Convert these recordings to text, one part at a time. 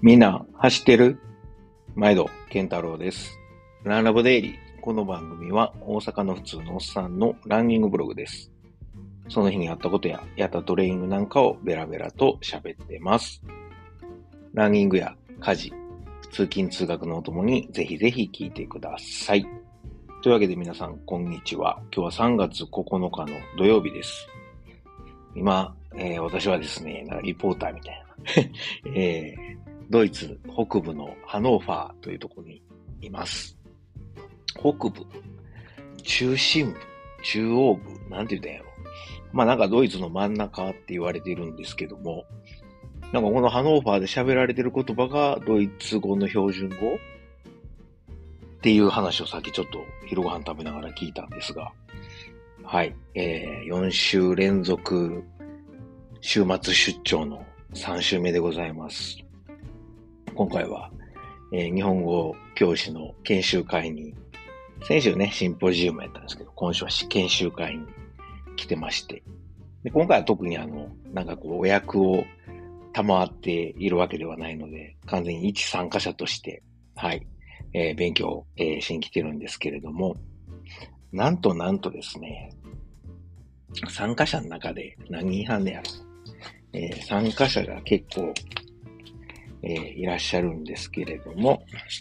みんな走ってる？毎度健太郎です。ランラボデイリー。この番組は大阪の普通のおっさんのランニングブログです。その日にあったことややったトレーニングなんかをベラベラと喋ってます。ランニングや家事、通勤通学のお供にぜひぜひ聞いてください。というわけで皆さんこんにちは。今日は3月9日の土曜日です。今、私はですね、リポーターみたいな、ドイツ北部のハノーファーというところにいます。北部、中心部、中央部、なんて言うんだよ。なんかドイツの真ん中って言われているんですけども、なんかこのハノーファーで喋られている言葉がドイツ語の標準語っていう話をさっきちょっと昼ご飯食べながら聞いたんですが、はい、4週連続週末出張の3週目でございます。今回は、日本語教師の研修会に、先週ね、シンポジウムやったんですけど、今週は研修会に来てまして、で今回は特にお役を賜っているわけではないので、完全に一参加者として、はい、勉強、しに来てるんですけれども、なんとですね、参加者の中で何人半でやろう、参加者が結構、いらっしゃるんですけれども、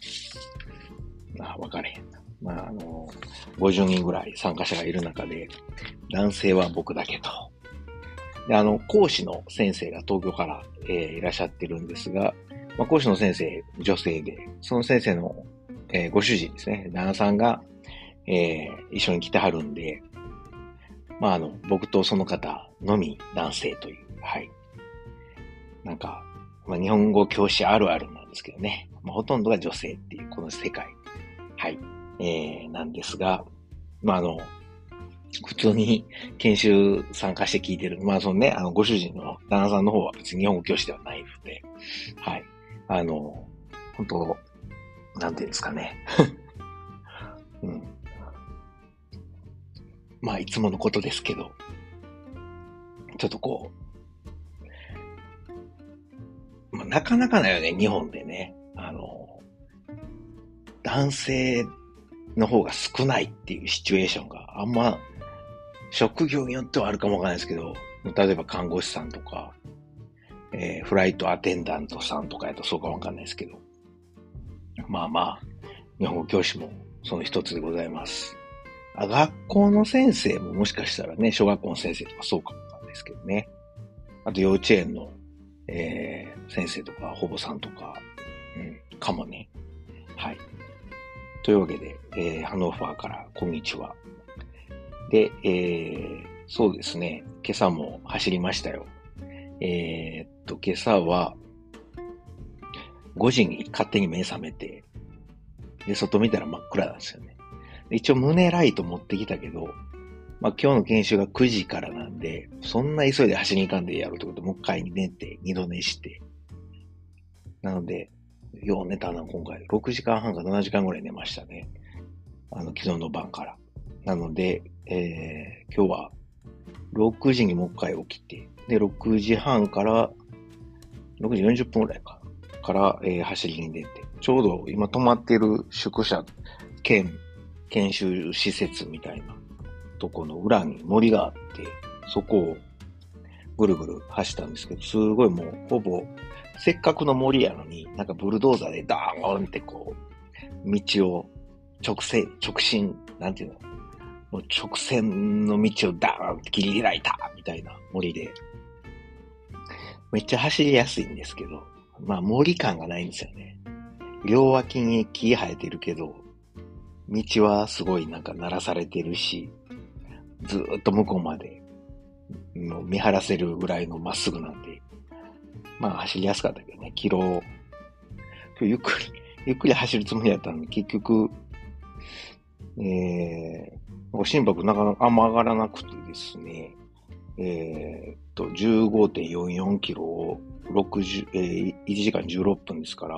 分かれへんな。50人ぐらい参加者がいる中で、男性は僕だけと。で、講師の先生が東京から、いらっしゃってるんですが、講師の先生、女性で、その先生の、ご主人ですね、旦那さんが、一緒に来てはるんで、僕とその方のみ男性という、はい。日本語教師あるあるなんですけどね。ほとんどが女性っていうこの世界。はい。なんですが、普通に研修参加して聞いてる。ご主人の旦那さんの方は別に日本語教師ではないので、はい。本当なんていうんですかね。うん。いつものことですけど、ちょっとなかなかだよね、日本でね。男性の方が少ないっていうシチュエーションがあんま、職業によってはあるかもわからないですけど、例えば看護師さんとか、フライトアテンダントさんとかやとそうかわかんないですけど、日本語教師もその一つでございます。学校の先生ももしかしたらね、小学校の先生とかそうかもわかんないですけどね。あと幼稚園の、先生とか、保母さんとか、かもね。はい。というわけで、ハノーファーからこんにちは。で、そうですね。今朝も走りましたよ。今朝は5時に勝手に目覚めて、で、外見たら真っ暗なんですよね。一応胸ライト持ってきたけど、今日の研修が9時からなんで、そんな急いで走りに行かんでやろうってことで、もう一回寝て、二度寝して。なので、よう寝たな、今回。6時間半か7時間ぐらい寝ましたね。昨日の晩から。なので、今日は6時にもう一回起きて、で、6時半から、6時40分ぐらいから、走りに出て、ちょうど今泊まってる宿舎兼研修施設みたいなとこの裏に森があって、そこをぐるぐる走ったんですけど、すごいもうほぼ、せっかくの森やのに、ブルドーザーでダーンって道を直進、なんていうの、もう直線の道をダーンって切り開いたみたいな森で、めっちゃ走りやすいんですけど、森感がないんですよね。両脇に木生えてるけど、道はすごい鳴らされてるし、ずーっと向こうまで見晴らせるぐらいのまっすぐなんで、走りやすかったけどね、今日ゆっくり走るつもりだったのに、結局、心拍なかなかあんま上がらなくてですね、15.44 キロを1時間16分ですから、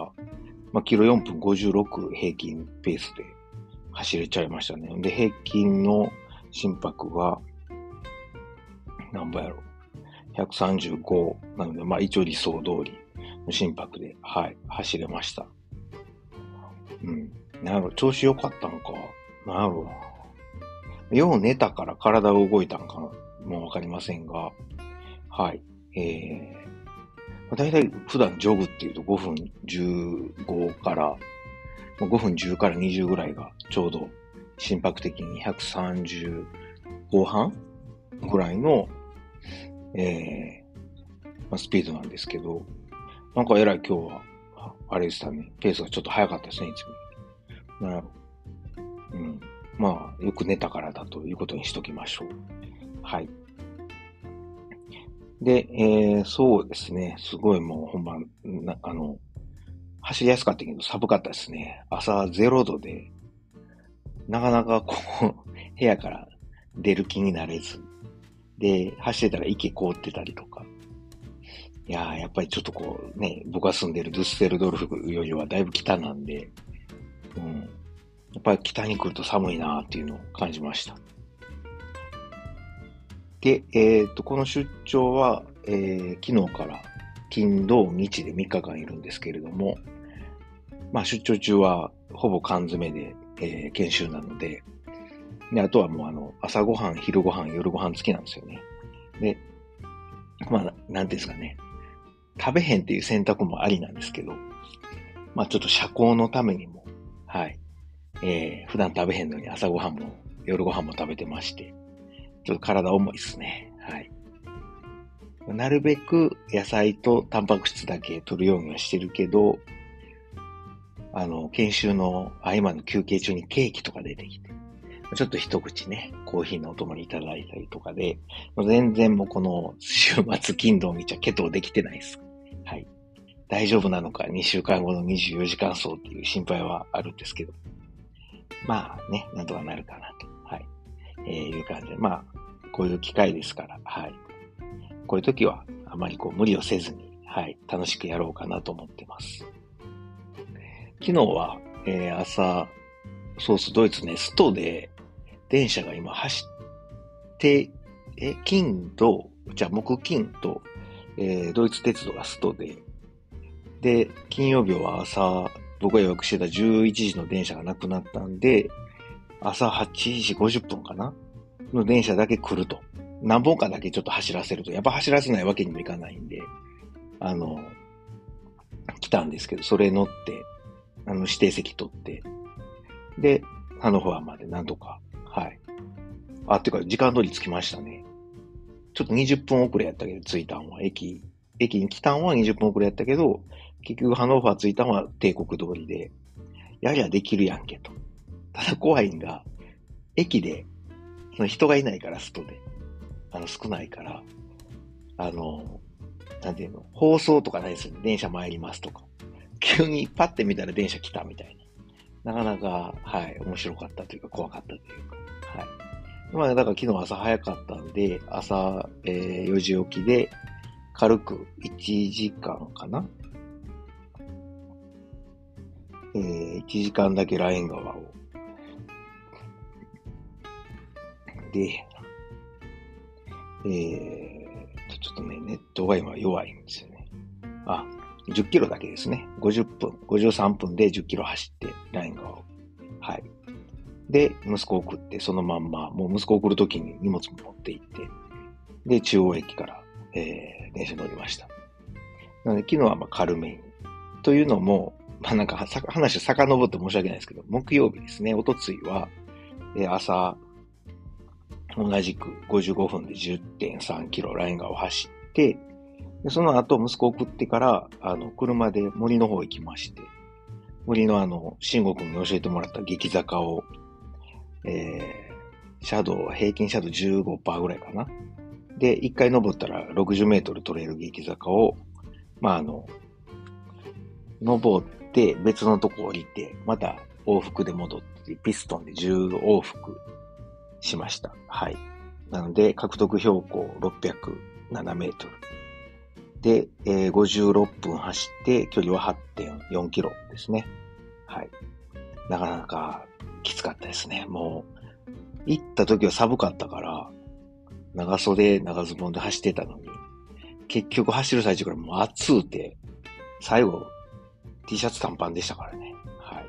キロ4分56平均ペースで走れちゃいましたね。で、平均の心拍は、何倍やろ ?135 なので、一応理想通り心拍で、はい、走れました。うん。なんやろ、調子良かったんか。なんやろな。よう寝たから体が動いたんかもわかりませんが、はい。だいたい普段ジョグっていうと5分15から、5分10から20ぐらいがちょうど心拍的に130後半ぐらいの、スピードなんですけど、なんかえらい今日は、あれでしたね、ペースがちょっと速かったですね、いつも。なんやろ。うん。まあ、よく寝たからだということにしときましょう。はい。で、そうですね。すごいもう本番、走りやすかったけど寒かったですね。朝0度で、なかなかこう、部屋から出る気になれず、で、走ってたら池凍ってたりとか。いやー、やっぱりちょっとこうね、僕が住んでるドゥッセルドルフよりはだいぶ北なんで、うん。やっぱり北に来ると寒いなーっていうのを感じました。で、この出張は、昨日から金土日で3日間いるんですけれども、まあ出張中はほぼ缶詰で、研修なので、で、あとはもう朝ごはん、昼ごはん、夜ごはん付きなんですよね。で、まあ、なんていうんですかね。食べへんっていう選択もありなんですけど、まあちょっと社交のためにも、はい。普段食べへんのに朝ごはんも夜ごはんも食べてまして、ちょっと体重いですね。はい。なるべく野菜とタンパク質だけ取るようにはしてるけど、研修の合間の休憩中にケーキとか出てきて、ちょっと一口ね、コーヒーのお供にいただいたりとかで、全然もうこの週末金土日はケトできてないです。はい。大丈夫なのか2週間後の24時間走っていう心配はあるんですけど、まあね、なんとかなるかなと、はい。いう感じで、まあ、こういう機会ですから、はい。こういう時はあまりこう無理をせずに、はい、楽しくやろうかなと思ってます。昨日は、朝、そうそう、ドイツね、ストで電車が今走って、木金と、ドイツ鉄道がストで、金曜日は朝、僕が予約してた11時の電車がなくなったんで、朝8時50分かなの電車だけ来ると。何本かだけちょっと走らせると。やっぱ走らせないわけにもいかないんで、来たんですけど、それ乗って、指定席取って、で、ハノファーまでなんとか、はい。てか、時間通り着きましたね。ちょっと20分遅れやったけど、着いたんは、駅に来たんは20分遅れやったけど、結局ハノファー着いたんは帝国通りで、やりゃできるやんけと。ただ怖いんが、駅で、その人がいないから、外で。少ないから、なんていうの、放送とかないですよね。電車参りますとか。急にパッて見たら電車来たみたいな。なかなか、はい、面白かったというか、怖かったというか、はい。まあ、だから昨日朝早かったんで、朝、4時起きで、軽く1時間かな1時間だけライン川を。で、ちょっとね、ネットが今弱いんですよね。10キロだけですね。53分で10キロ走って、ライン川を。はい。で、息子を送って、そのまんま、もう息子を送るときに荷物も持って行って、で、中央駅から、電車乗りました。なので、昨日はまあ軽めに。というのも、まあなんか話を遡って申し訳ないですけど、木曜日ですね、おとついは、朝、同じく55分で 10.3 キロライン川を走って、でその後息子を送ってから、車で森の方行きまして、森の慎吾くんに教えてもらった激坂を、平均シャドウ15%ぐらいかな。で、一回登ったら60メートル取れる激坂を、まあ登って別のとこ降りて、また往復で戻って、ピストンで10往復しました。はい。なので、獲得標高607メートル。で、56分走って、距離は 8.4 キロですね。はい。なかなかきつかったですね。もう、行った時は寒かったから、長袖、長ズボンで走ってたのに、結局走る最中からもう暑うて、 最後、T シャツ短パンでしたからね。はい。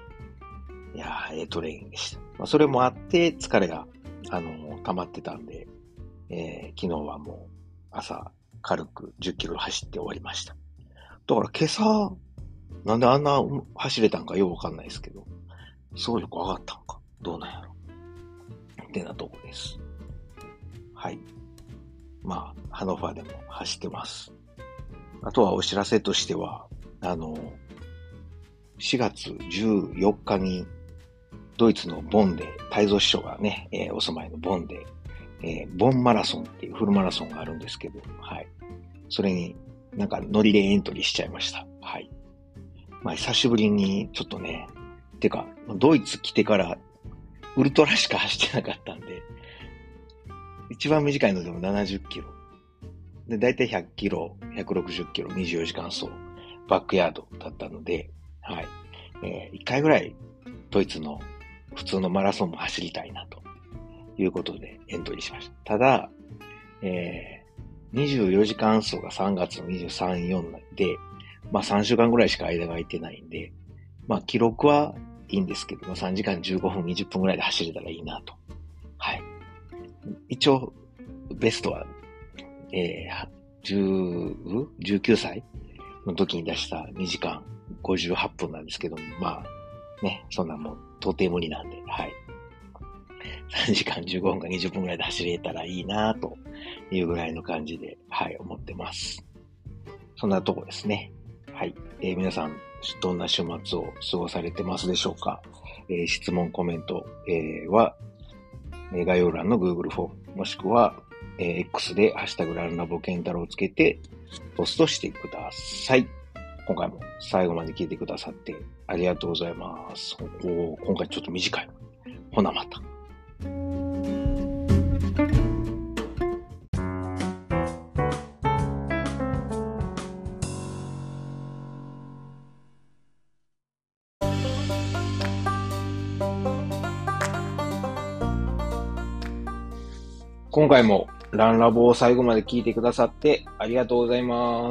いやー、トレーニングでした。まあ、それもあって、疲れが、溜まってたんで、昨日はもう、朝、軽く10キロ走って終わりました。だから今朝、なんであんな走れたんかよくわかんないですけど、走力上がったんか、どうなんやろ。ってなとこです。はい。まあ、ハノファーでも走ってます。あとはお知らせとしては、4月14日に、ドイツのボンで、太蔵師匠がね、お住まいのボンで、ボンマラソンっていうフルマラソンがあるんですけど、はい。それになんかノリでエントリーしちゃいました。はい。まあ久しぶりにちょっとね、てか、ドイツ来てからウルトラしか走ってなかったんで、一番短いのでも70キロ。で、だいたい100キロ、160キロ、24時間走、バックヤードだったので、はい。1回ぐらいドイツの普通のマラソンも走りたいなということでエントリーしました。ただ、24時間走が3月の23、4で、まあ3週間ぐらいしか間が空いてないんで、まあ記録はいいんですけども、3時間15分、20分ぐらいで走れたらいいなと。はい。一応、ベストは、19歳の時に出した2時間58分なんですけども、まあ、ね、そんなもん、到底無理なんで、はい。3時間15分か20分ぐらいで走れたらいいなというぐらいの感じで、はい、思ってます。そんなとこですね。はい。皆さん、どんな週末を過ごされてますでしょうか。質問、コメント、は、概要欄の Google フォーム、もしくは、X でハッシュタグランラボケンタロウをつけてポストしてください。今回も最後まで聞いてくださってありがとうございます。今回ちょっと短い。ほなまた。今回もランラボを最後まで聞いてくださってありがとうございます。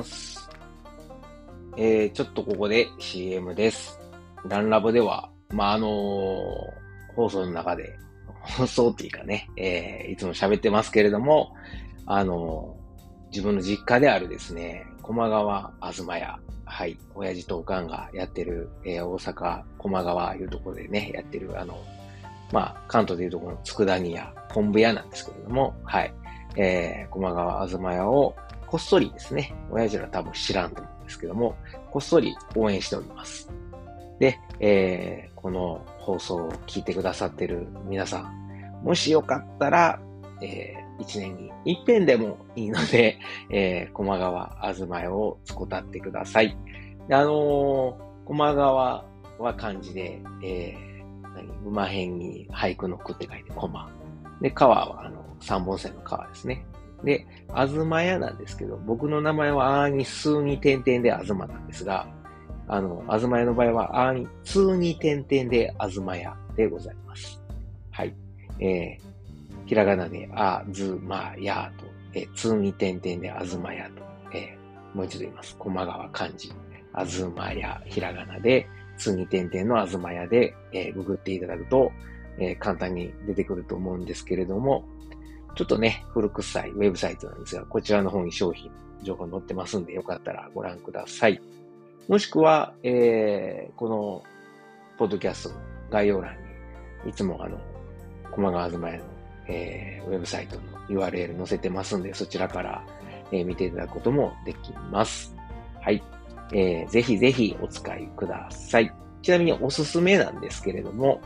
ちょっとここで CM です。ランラボでは、放送の中で、放送っていうかね、いつも喋ってますけれども、自分の実家であるですね、駒川あずま屋、はい、親父とおかんがやってる、大阪駒川いうところでね、やってる関東でいうところの佃煮屋、昆布屋なんですけれども、はい。駒川あずま屋をこっそりですね、親父ら多分知らんと思うんですけども、こっそり応援しております。で、この放送を聞いてくださってる皆さん、もしよかったら、一年に一遍でもいいので、駒川あずま屋をつこたってください。で駒川は漢字で、馬辺に俳句の句って書いて駒。で、川は三本線の川ですね。で、あずまやなんですけど、僕の名前はあーに数に点々であずまなんですが、あずまやの場合はあーに通に点々であずまやでございます。はい。ひらがなであずまやと、通に点々であずまやと、もう一度言います。駒川漢字、あずまや、ひらがなで、通に点々のあずまやで、ググっていただくと、簡単に出てくると思うんですけれども、ちょっとね、古臭いウェブサイトなんですが、こちらの方に商品、情報載ってますんで、よかったらご覧ください。もしくは、この、ポッドキャストの概要欄に、いつも駒川あずまやの、ウェブサイトの URL 載せてますんで、そちらから、見ていただくこともできます。はい。ぜひぜひお使いください。ちなみにおすすめなんですけれども、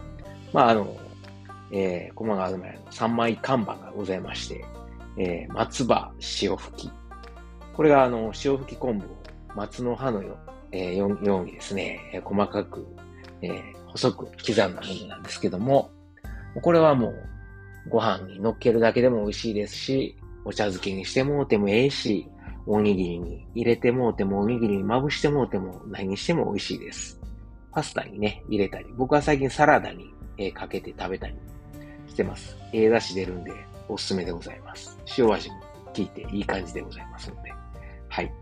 駒川あずまやの3枚看板がございまして、松葉塩吹き。これが塩吹き昆布を松の葉のようにですね、細かく、細く刻んだものなんですけども、これはもうご飯に乗っけるだけでも美味しいですし、お茶漬けにしてもうてもええし、おにぎりに入れてもうても、おにぎりにまぶしてもうても、何にしても美味しいです。パスタにね、入れたり、僕は最近サラダに、かけて食べたりしてます。出汁出るんで、おすすめでございます。塩味も効いていい感じでございますので。はい。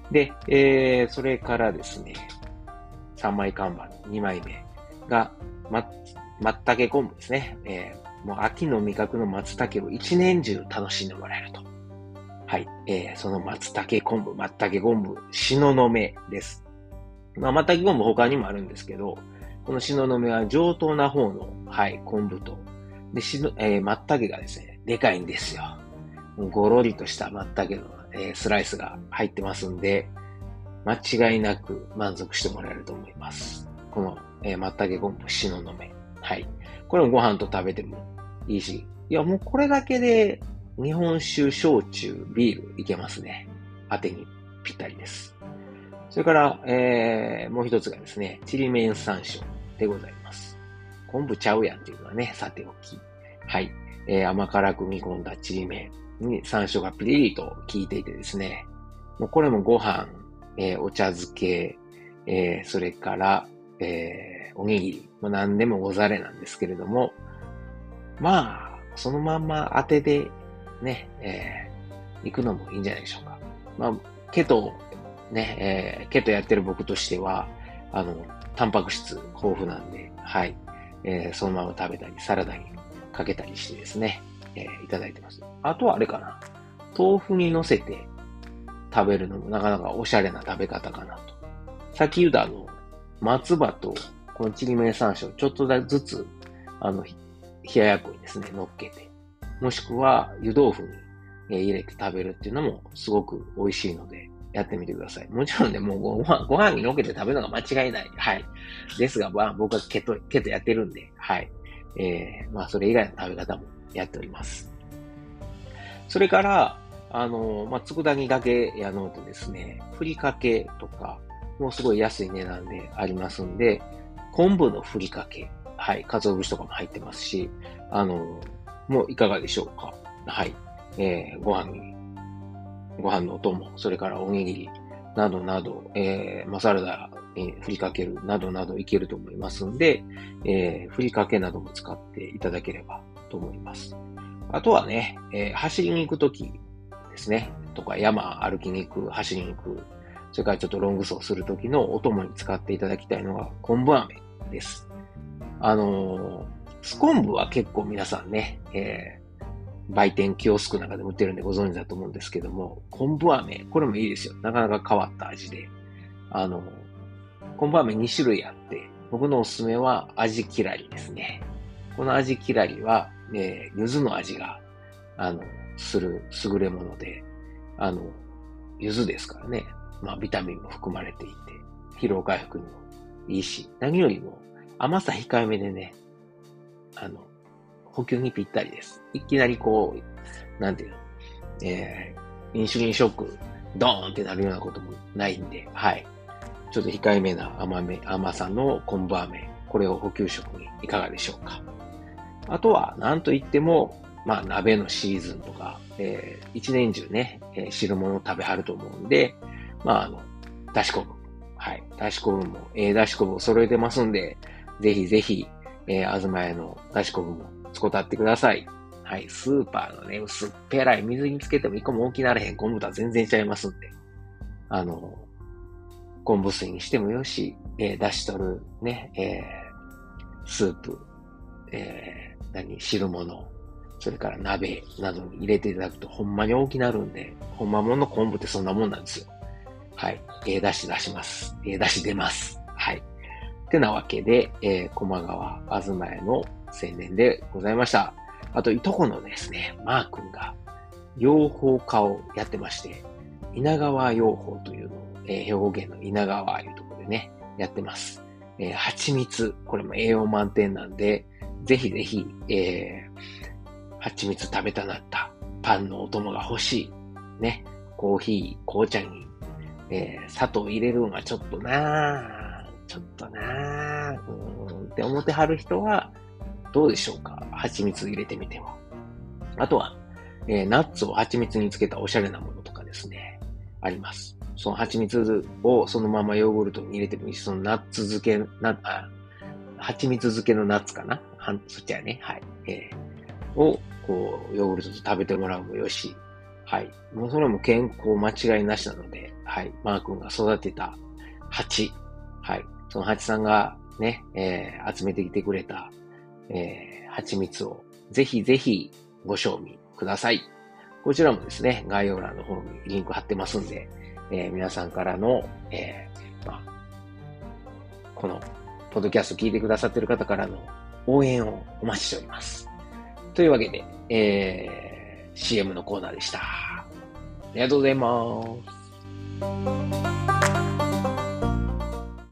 で、それからですね、3枚看板の2枚目が、松茸昆布ですね。もう秋の味覚の松茸を一年中楽しんでもらえると。はい。その松茸昆布、東雲です。まあ、松茸昆布他にもあるんですけど、この東雲は上等な方の、はい、昆布と、で、松茸がですね、でかいんですよ。ごろりとした松茸の、スライスが入ってますんで、間違いなく満足してもらえると思います。この、松茸昆布、東雲。はい。これもご飯と食べてもいいし、いや、もうこれだけで、日本酒、焼酎、ビールいけますね。当てにぴったりです。それから、もう一つがですね、ちりめん山椒でございます。昆布ちゃうやんっていうのはね、さておき。はい。甘辛く煮込んだちりめんに山椒がピリリと効いていてですね、もうこれもご飯、お茶漬け、それから、おにぎり、何でもござれなんですけれども、まあ、そのまんま当てでね、行くのもいいんじゃないでしょうか。まあ、ケトケトやってる僕としては、タンパク質豊富なんで、はい。そのまま食べたり、サラダにかけたりしてですね、いただいてます。あとはあれかな。豆腐に乗せて食べるのもなかなかおしゃれな食べ方かなと。さっき言った松葉とこのちりめん山椒ちょっとずつ、冷ややっこにですね、乗っけて、もしくは湯豆腐に入れて食べるっていうのもすごく美味しいので、やってみてください。もちろんね、もうご飯に乗っけて食べるのが間違いない。はい。ですが、まあ、僕はケトやってるんで、はい。まあ、それ以外の食べ方もやっております。それから、まあ、佃煮だけやのうとですね、ふりかけとか、もうすごい安い値段でありますんで、昆布のふりかけ、はい、鰹節とかも入ってますし、もういかがでしょうか。はい。ご飯のお供、それからおにぎり、などなど、サラダにふりかけるなどなどいけると思いますんで、ふりかけなども使っていただければと思います。あとはね、走りに行くときですね、とか山歩きに行く、走りに行く、それからちょっとロング走するときのお供に使っていただきたいのが昆布飴です。スコンブは結構皆さんね、売店、キオスクなんかでも売ってるんでご存知だと思うんですけども、昆布飴、これもいいですよ。なかなか変わった味で。昆布飴2種類あって、僕のおすすめは味きらりですね。この味きらりは、柚子の味が、する優れもので、柚子ですからね。まあ、ビタミンも含まれていて、疲労回復にもいいし、何よりも甘さ控えめでね、補給にぴったりです。いきなりこう、なんていうの、インシュリンショック、ドーンってなるようなこともないんで、はい。ちょっと控えめな甘さの昆布飴、これを補給食にいかがでしょうか。あとは、なんといっても、まあ、鍋のシーズンとか、一年中ね、汁物を食べはると思うんで、まあ、だし昆布。はい。だし昆布も、だし昆布を揃えてますんで、ぜひぜひ、あずまやのだし昆布も使ってってください。はい。スーパーのね、薄っぺらい水につけても一個も大きなれへん昆布とは全然ちゃいますんで、昆布水にしてもよし、だし取るね、スープ、汁物、それから鍋などに入れていただくとほんまに大きなるんで、ほんまもんの昆布ってそんなもんなんですよ。はい。だし出します。だし出ます。はい。ってなわけで、駒川あずまやの宣伝でございました。あと、いとこのですね、マー君が養蜂家をやってまして、稲川養蜂というのを、兵庫県の稲川いうところでね、やってます。蜂蜜、これも栄養満点なんで、ぜひぜひ、蜂蜜食べたなったパンのお供が欲しい。ね。コーヒー、紅茶に、砂糖入れるのがちょっとなって思ってはる人は、どうでしょうか。蜂蜜入れてみては。あとは、ナッツを蜂蜜につけたおしゃれなものとかですね、あります。その蜂蜜をそのままヨーグルトに入れてもいいし、そのナッツ漬け、蜂蜜漬けのナッツかなそっちはね、はい。を、こう、ヨーグルトと食べてもらうもよし、 はい。もうそれも健康間違いなしなので、はい。マー君が育てた蜂。はい。その蜂さんがね、集めてきてくれた、蜂蜜をぜひぜひご賞味ください。こちらもですね、概要欄の方にリンク貼ってますんで、皆さんからの、このポッドキャスト聞いてくださっている方からの応援をお待ちしております。というわけで、CM のコーナーでした。ありがとうございます。